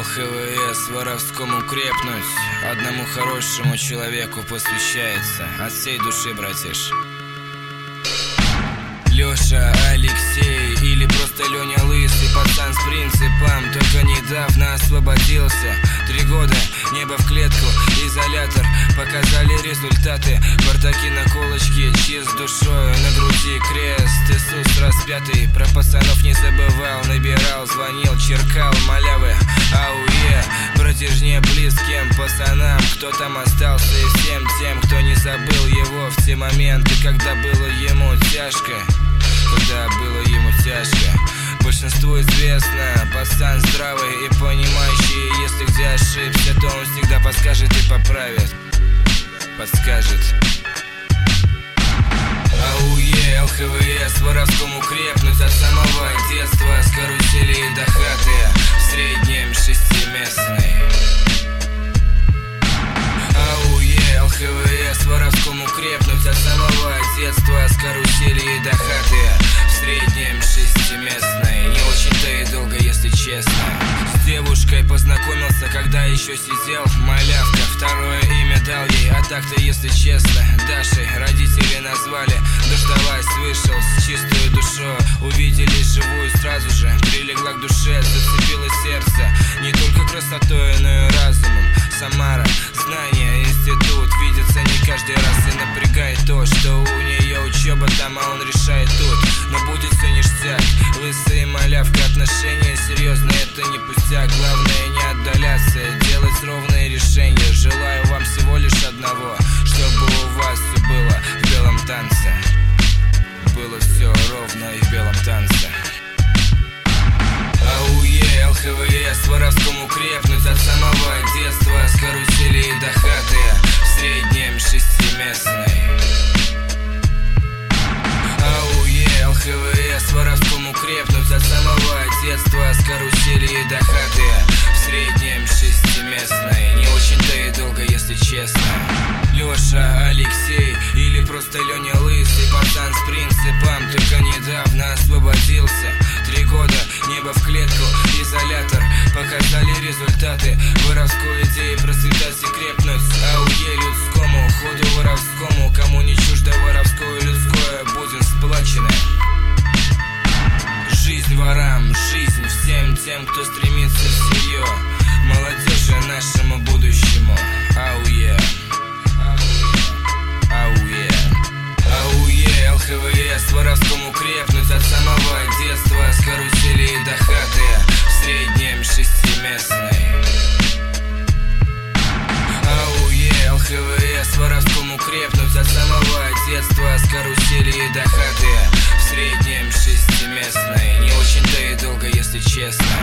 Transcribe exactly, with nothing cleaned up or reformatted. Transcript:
ЛХВС воровскому крепнуть, одному хорошему человеку посвящается. От всей души, братиш. Лёша, Алексей или просто Лёня Лысый, пацан с принципом, только недавно освободился. Три года, небо в клетку, изолятор, показали результаты. Бартаки на колочке, чист душою, на груди крест. Иисус распятый, про пацанов не забывал, набирал, звонил, черкал малявы. Ауе, протяжне близким пацанам, кто там остался, и всем тем, кто не забыл его в те моменты, когда было ему тяжко. Когда было ему тяжко. Большинству известно, пацан здравый и понимающий. Если где ошибся, то он всегда подскажет и поправит. Подскажет. Ауе, ЛХВС воровскому крепнуть от самого детства, с карусели до хаты, в среднем шестиместной. Ауе, ЛХВС воровскому крепнуть от самого детства, с карусели до хаты, в среднем шестиместной. Не очень-то и долго, если честно. С девушкой познакомился, когда еще сидел малявка. Второе имя дал ей, а так-то, если честно, Дашей родители назвали. Дождалась, вышел с чистой душой. Увидели живую сразу же, прилегла к душе, зацепило сердце. Не только красотой, но и разумом. Самара, знания, институт, видится не каждый раз. И напрягает то, что у нее учеба там, а он решает тут. Но будет все ништяк, лысые малявка, отношения серьезные, это не пустяк. Главное не отдаляться, делать ровные решения. Желаю вам всего лишь одного, чтобы у вас все было в белом танце. Было все ровно и в белом танце. Ауе, ЛХВС воровскому крепнуть от самого детства, с карусели до хаты, в среднем шестиместной. Ауе, ЛХВС воровскому крепнуть от самого детства, с карусели до хаты, в среднем шестиместной. Не очень-то и долго, если честно. Лёша, Алексей или просто Лёня Лысый, пацан с принципом, только недавно освободился. Три года, небо в клетку, изолятор, показали результаты. Воровской идеи процветать и крепнуть. Ауе людскому, ходу воровскому, кому не чуждо воровское людское, будем сплачены. Жизнь ворам, жизнь всем тем, кто стремится в нее. Молодежи нашему будущему. Ауе. Ауе. Ауе, ЛХВС воровскому крепнуть от самого детства, с карусели до хаты, в среднем шестиместной. Ауе, ЛХВС воровскому крепнуть от самого детства, с карусели до хаты, в среднем шестиместной. Не очень-то и долго, если честно.